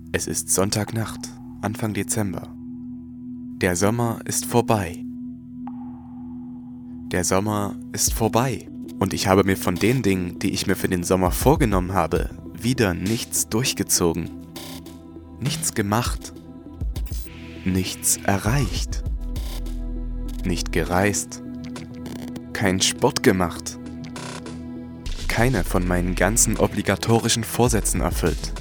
Es ist Sonntagnacht, Anfang Dezember. Der Sommer ist vorbei. Der Sommer ist vorbei. Und ich habe mir von den Dingen, die ich mir für den Sommer vorgenommen habe, wieder nichts durchgezogen. Nichts gemacht. Nichts erreicht. Nicht gereist. Kein Sport gemacht. Keine von meinen ganzen obligatorischen Vorsätzen erfüllt.